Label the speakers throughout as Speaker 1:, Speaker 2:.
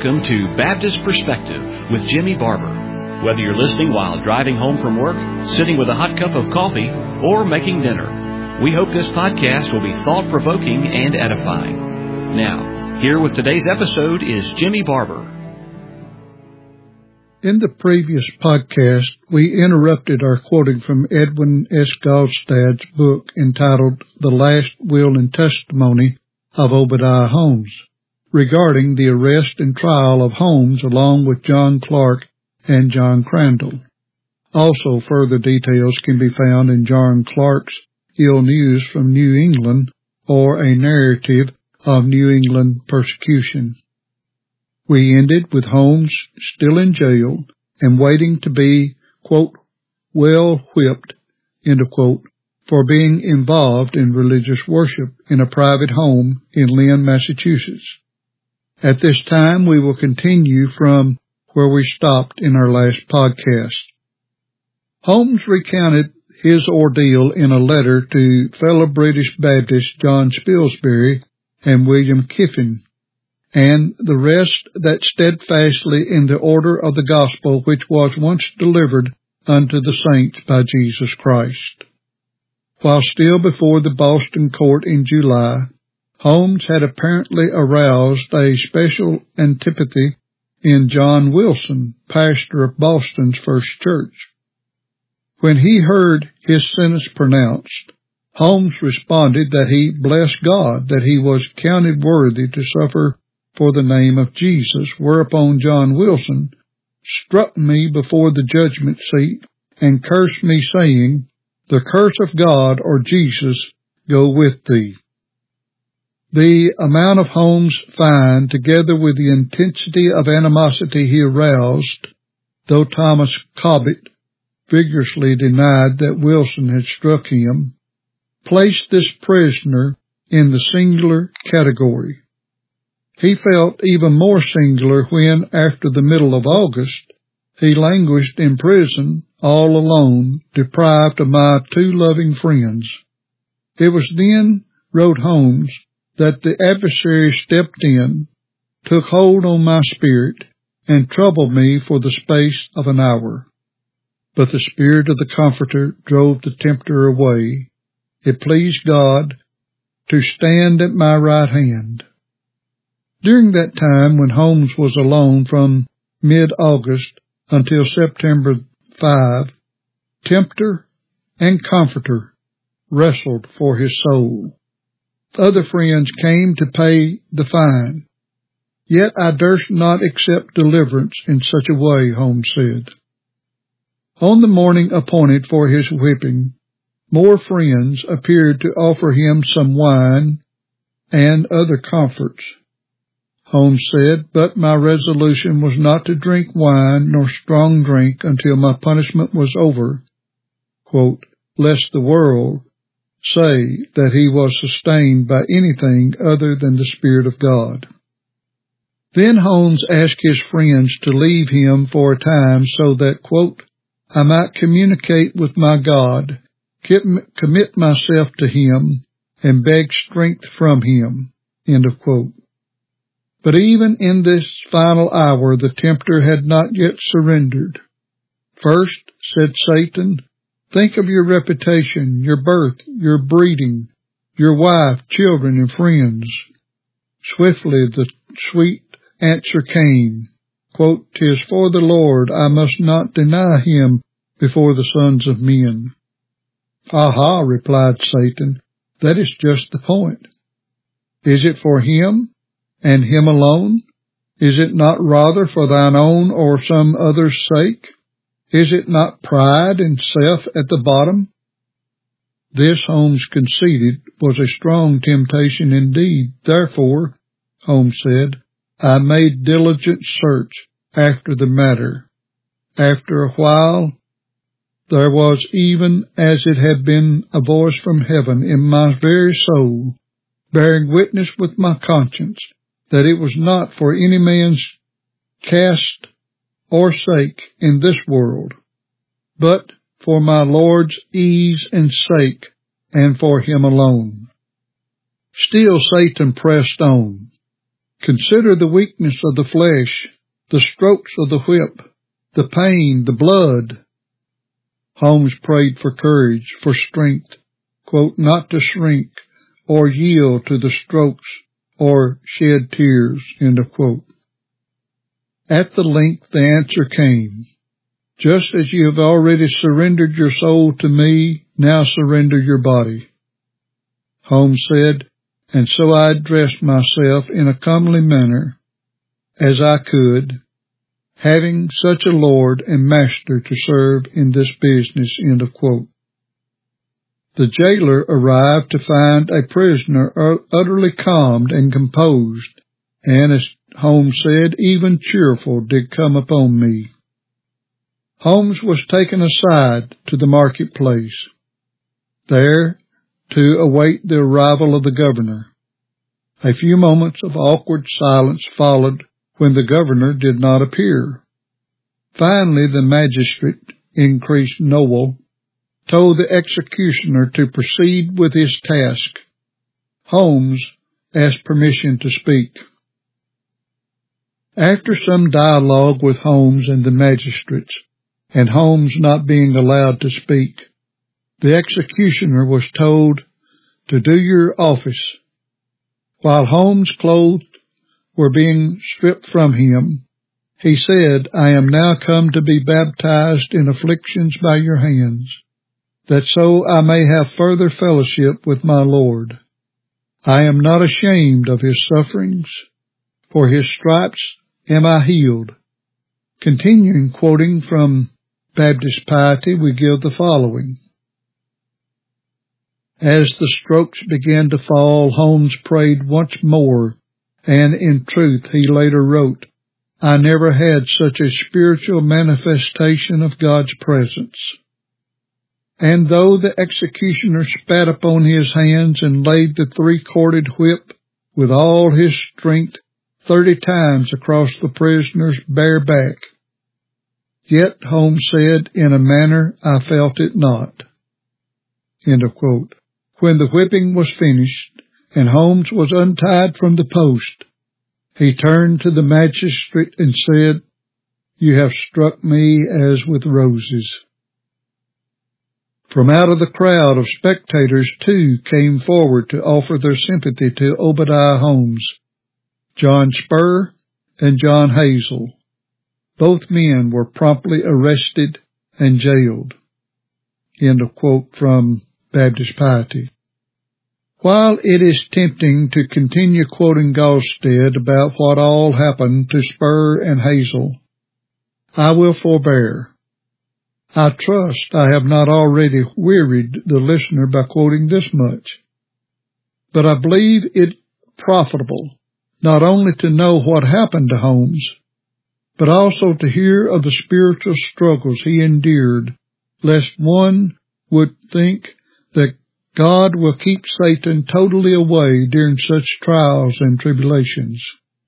Speaker 1: welcome to Baptist Perspective with Jimmy Barber. Whether you're listening while driving home from work, sitting with a hot cup of coffee, or making dinner, we hope this podcast will be thought-provoking and edifying. Now, here with today's episode is Jimmy Barber.
Speaker 2: In the previous podcast, we interrupted our quoting from Edwin S. Galstad's book entitled The Last Will and Testimony of Obadiah Holmes, regarding the arrest and trial of Holmes along with John Clark and John Crandall. Also, further details can be found in John Clark's Ill News from New England, or a narrative of New England persecution. We ended with Holmes still in jail and waiting to be, quote, well whipped, end of quote, for being involved in religious worship in a private home in Lynn, Massachusetts. At this time, we will continue from where we stopped in our last podcast. Holmes recounted his ordeal in a letter to fellow British Baptists John Spilsbury and William Kiffin, and the rest that steadfastly in the order of the gospel which was once delivered unto the saints by Jesus Christ. While still before the Boston court in July, Holmes had apparently aroused a special antipathy in John Wilson, pastor of Boston's First Church. When he heard his sentence pronounced, Holmes responded that he blessed God that he was counted worthy to suffer for the name of Jesus, whereupon John Wilson struck me before the judgment seat and cursed me, saying, "The curse of God or Jesus go with thee." The amount of Holmes' fine, together with the intensity of animosity he aroused, though Thomas Cobbett vigorously denied that Wilson had struck him, placed this prisoner in the singular category. He felt even more singular when, after the middle of August, he languished in prison all alone, deprived of my two loving friends. It was then, wrote Holmes, that the adversary stepped in, took hold on my spirit, and troubled me for the space of an hour. But the spirit of the Comforter drove the tempter away. It pleased God to stand at my right hand. During that time, when Holmes was alone from mid-August until September 5, Tempter and Comforter wrestled for his soul. Other friends came to pay the fine. Yet I durst not accept deliverance in such a way, Holmes said. On the morning appointed for his whipping, more friends appeared to offer him some wine and other comforts. Holmes said, but my resolution was not to drink wine nor strong drink until my punishment was over, quote, lest the world say that he was sustained by anything other than the Spirit of God. Then Holmes asked his friends to leave him for a time so that, quote, I might communicate with my God, commit myself to him, and beg strength from him, end of quote. But even in this final hour, the tempter had not yet surrendered. First, said Satan, think of your reputation, your birth, your breeding, your wife, children, and friends. Swiftly the sweet answer came, quote, 'Tis for the Lord, I must not deny him before the sons of men. Aha, replied Satan, that is just the point. Is it for him, and him alone? Is it not rather for thine own or some other's sake? Is it not pride and self at the bottom? This, Holmes conceded, was a strong temptation indeed. Therefore, Holmes said, I made diligent search after the matter. After a while, there was, even as it had been, a voice from heaven in my very soul, bearing witness with my conscience, that it was not for any man's caste or sake in this world, but for my Lord's ease and sake, and for him alone. Still Satan pressed on. Consider the weakness of the flesh, the strokes of the whip, the pain, the blood. Holmes prayed for courage, for strength, quote, not to shrink or yield to the strokes or shed tears, end of quote. At the length the answer came. Just as you have already surrendered your soul to me, now surrender your body. Holmes said, and so I addressed myself in a comely manner as I could, having such a Lord and Master to serve in this business, end of quote. The jailer arrived to find a prisoner utterly calmed and composed, and as Holmes said, even cheerful did come upon me. Holmes was taken aside to the marketplace, there to await the arrival of the governor. A few moments of awkward silence followed when the governor did not appear. Finally, the magistrate, Increase Noel, told the executioner to proceed with his task. Holmes asked permission to speak. After some dialogue with Holmes and the magistrates, and Holmes not being allowed to speak, the executioner was told to do your office. While Holmes' clothes were being stripped from him, he said, I am now come to be baptized in afflictions by your hands, that so I may have further fellowship with my Lord. I am not ashamed of his sufferings, for his stripes am I healed. Continuing quoting from Baptist Piety, we give the following. As the strokes began to fall, Holmes prayed once more, and in truth he later wrote, I never had such a spiritual manifestation of God's presence. And though the executioner spat upon his hands and laid the three-corded whip with all his strength 30 times across the prisoner's bare back, yet, Holmes said, in a manner I felt it not. End of quote. When the whipping was finished, and Holmes was untied from the post, he turned to the magistrate and said, You have struck me as with roses. From out of the crowd of spectators, 2 came forward to offer their sympathy to Obadiah Holmes, John Spur and John Hazel. Both men were promptly arrested and jailed. End of quote from Baptist Piety. While it is tempting to continue quoting Galsted about what all happened to Spur and Hazel, I will forbear. I trust I have not already wearied the listener by quoting this much. But I believe it profitable not only to know what happened to Holmes, but also to hear of the spiritual struggles he endured, lest one would think that God will keep Satan totally away during such trials and tribulations.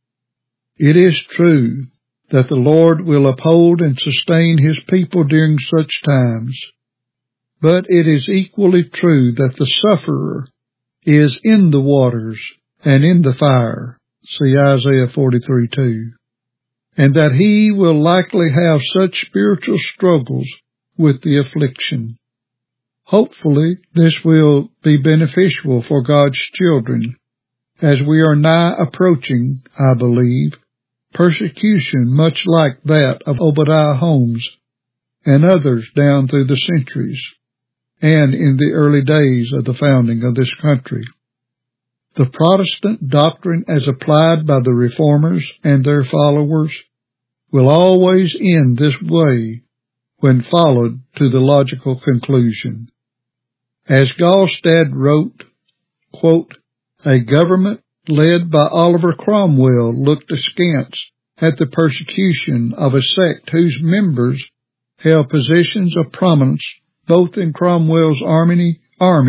Speaker 2: It is true that the Lord will uphold and sustain his people during such times, but it is equally true that the sufferer is in the waters and in the fire, see Isaiah 43:2, and that he will likely have such spiritual struggles with the affliction. Hopefully, this will be beneficial for God's children, as we are nigh approaching, I believe, persecution much like that of Obadiah Holmes and others down through the centuries, and in the early days of the founding of this country. The Protestant doctrine as applied by the Reformers and their followers will always end this way when followed to the logical conclusion. As Galsted wrote, quote, a government led by Oliver Cromwell looked askance at the persecution of a sect whose members held positions of prominence both in Cromwell's army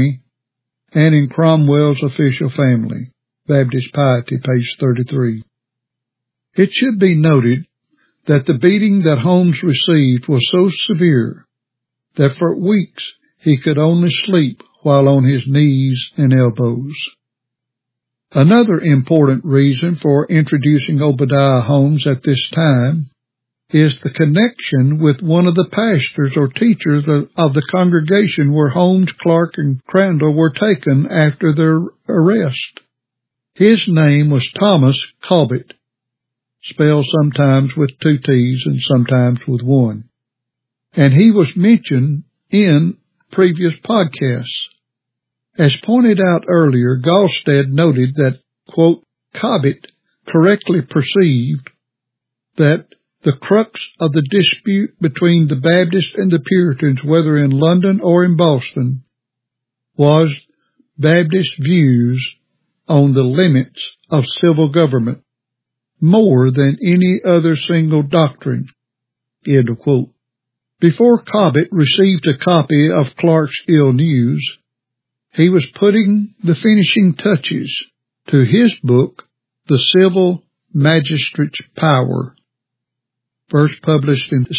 Speaker 2: and in Cromwell's official family. Baptist Piety, page 33. It should be noted that the beating that Holmes received was so severe that for weeks he could only sleep while on his knees and elbows. Another important reason for introducing Obadiah Holmes at this time is the connection with one of the pastors or teachers of the congregation where Holmes, Clark, and Crandall were taken after their arrest. His name was Thomas Cobbett, spelled sometimes with 2 T's and sometimes with 1. And he was mentioned in previous podcasts. As pointed out earlier, Galstad noted that, quote, Cobbett correctly perceived that the crux of the dispute between the Baptists and the Puritans, whether in London or in Boston, was Baptist views on the limits of civil government more than any other single doctrine. End of quote. Before Cobbett received a copy of Clark's Ill News, he was putting the finishing touches to his book, The Civil Magistrate's Power, first published in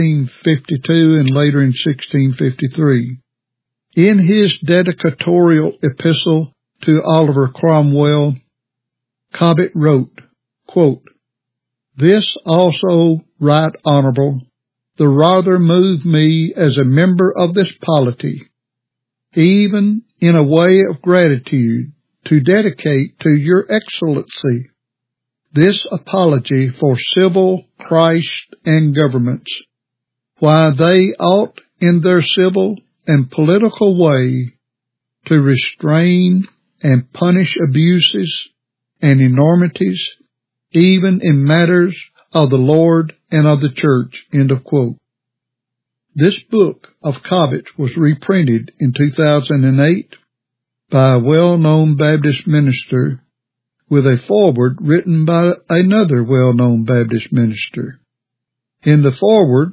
Speaker 2: 1652 and later in 1653. In his dedicatorial epistle to Oliver Cromwell, Cobbett wrote, quote, This also, right honorable, the rather moved me as a member of this polity, even in a way of gratitude, to dedicate to your excellency this apology for civil Christ and governments, why they ought in their civil and political way to restrain and punish abuses and enormities, even in matters of the Lord and of the Church. End of quote. This book of Cobbett's was reprinted in 2008 by a well-known Baptist minister with a foreword written by another well-known Baptist minister. In the foreword,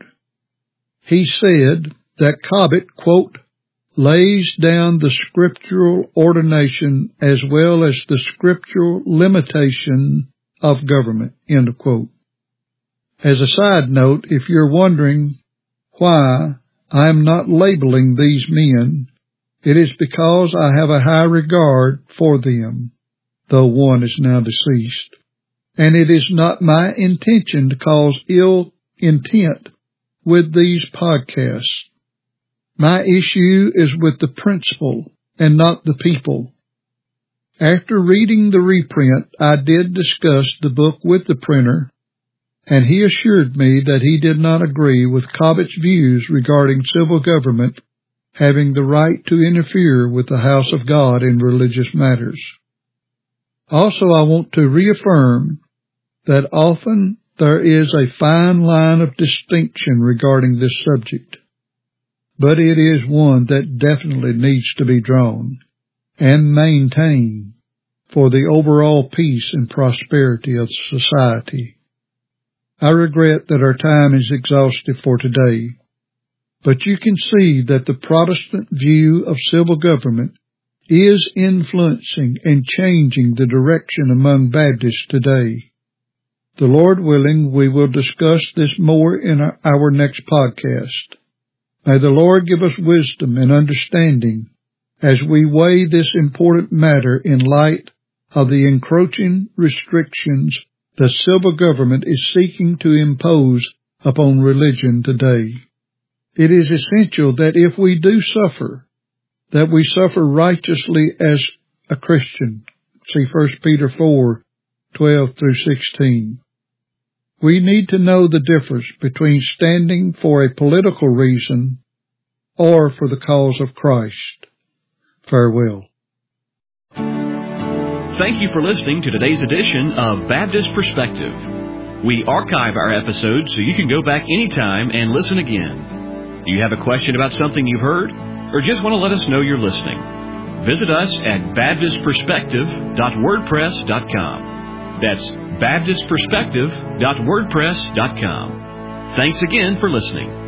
Speaker 2: he said that Cobbett, quote, lays down the scriptural ordination as well as the scriptural limitation of government, end of quote. As a side note, if you're wondering why I am not labeling these men, it is because I have a high regard for them, though one is now deceased. And it is not my intention to cause ill intent with these podcasts. My issue is with the principle and not the people. After reading the reprint, I did discuss the book with the printer, and he assured me that he did not agree with Cobbett's views regarding civil government having the right to interfere with the house of God in religious matters. Also, I want to reaffirm that often there is a fine line of distinction regarding this subject, but it is one that definitely needs to be drawn and maintained for the overall peace and prosperity of society. I regret that our time is exhausted for today, but you can see that the Protestant view of civil government is influencing and changing the direction among Baptists today. The Lord willing, we will discuss this more in our next podcast. May the Lord give us wisdom and understanding as we weigh this important matter in light of the encroaching restrictions that civil government is seeking to impose upon religion today. It is essential that if we do suffer, that we suffer righteously as a Christian. See 1 Peter 4:12 through 16. We need to know the difference between standing for a political reason or for the cause of Christ. Farewell.
Speaker 1: Thank you for listening to today's edition of Baptist Perspective. We archive our episodes so you can go back anytime and listen again. Do you have a question about something you've heard, or just want to let us know you're listening? Visit us at baptistperspective.wordpress.com. That's baptistperspective.wordpress.com. Thanks again for listening.